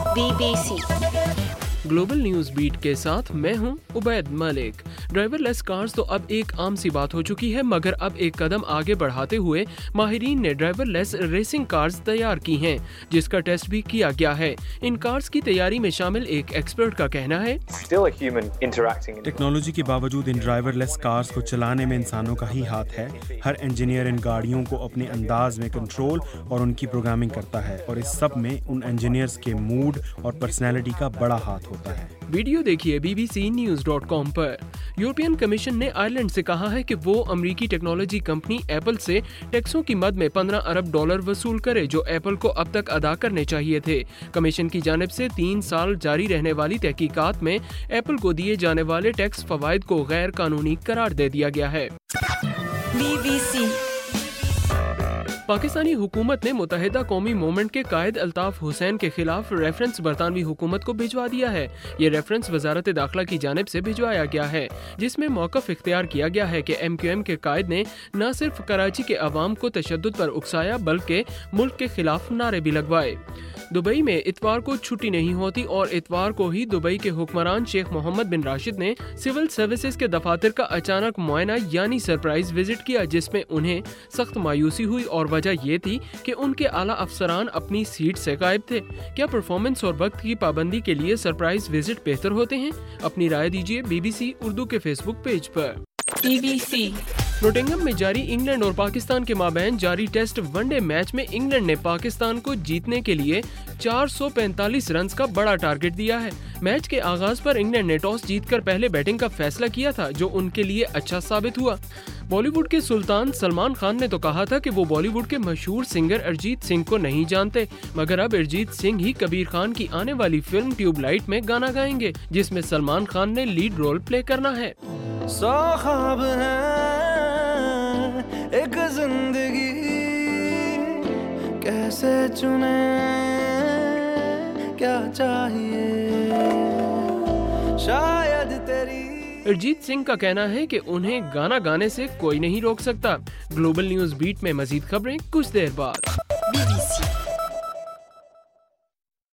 BBC global news beat के साथ मैं हूं उबैद मलिक। ड्राइवरलेस कार्स तो अब एक आम सी बात हो चुकी है, मगर अब एक कदम आगे बढ़ाते हुए माहिरीन ने ड्राइवरलेस रेसिंग कार्स तैयार की हैं, जिसका टेस्ट भी किया गया है। इन कार्स की तैयारी में शामिल एक एक्सपर्ट का कहना है, टेक्नोलॉजी के बावजूद इन ड्राइवरलेस कार्स को चलाने में इंसानों का ही हाथ है। हर इंजीनियर इन गाड़ियों को अपने अंदाज में कंट्रोल और उनकी प्रोग्रामिंग करता है, और इस सब में उन इंजीनियर्स के मूड और पर्सनैलिटी का बड़ा हाथ होता है। वीडियो देखिए bbcnews.com पर। यूरोपियन कमीशन ने आयरलैंड से कहा है कि वो अमेरिकी टेक्नोलॉजी कंपनी एप्पल से टैक्सों की मद में $15 अरब वसूल करे, जो एप्पल को अब तक अदा करने चाहिए थे। कमीशन की जानिब से 3 साल जारी रहने वाली तहकीकात में एप्पल को दिए जाने वाले टैक्स फवाइद को गैर कानूनी करार दे दिया गया है। BBC पाकिस्तानी हुकूमत ने मुत्तहिदा कौमी मूवमेंट के कायद अल्ताफ हुसैन के खिलाफ रेफरेंस बरतानवी हुकूमत को भिजवा दिया है। ये रेफरेंस वजारत दाखिला की जानिब से भिजवाया गया है, जिसमें मौक़िफ़ इख्तियार किया गया है कि MQM के कायद ने न सिर्फ कराची के अवाम को तशद्दुद पर उकसाया, बल्कि मुल्क के खिलाफ नारे भी लगवाए। दुबई में इतवार को छुट्टी नहीं होती, और इतवार को ही दुबई के हुक्मरान शेख मोहम्मद बिन राशिद ने सिविल सर्विसेज के दफातर का अचानक मुआयना यानी सरप्राइज विजिट किया, जिसमें उन्हें सख्त मायूसी हुई, और वजह ये थी कि उनके आला अफसरान अपनी सीट से गायब थे। क्या परफॉर्मेंस और वक्त की पाबंदी के लिए सरप्राइज विजिट बेहतर होते हैं? अपनी राय दीजिए BBC उर्दू के फेसबुक पेज पर। BBC नोटिंघम में जारी इंग्लैंड और पाकिस्तान के माबैन जारी टेस्ट वनडे मैच में इंग्लैंड ने पाकिस्तान को जीतने के लिए 445 रन का बड़ा टारगेट दिया है। मैच के आगाज पर इंग्लैंड ने टॉस जीतकर पहले बैटिंग का फैसला किया था, जो उनके लिए अच्छा साबित हुआ। बॉलीवुड के सुल्तान सलमान खान ने तो कहा था कि वो बॉलीवुड के मशहूर सिंगर अरिजीत सिंह को नहीं जानते, मगर अब अरिजीत सिंह ही कबीर खान की आने वाली फिल्म ट्यूबलाइट में गाना गाएंगे, जिसमें सलमान खान ने लीड रोल प्ले करना है। सौ ख्वाब हैं एक जिंदगी, कैसे चुने क्या चाहिए शायद तेरी। अरिजीत सिंह का कहना है कि उन्हें गाना गाने से कोई नहीं रोक सकता। ग्लोबल न्यूज बीट में मजीद खबरें कुछ देर बाद। BBC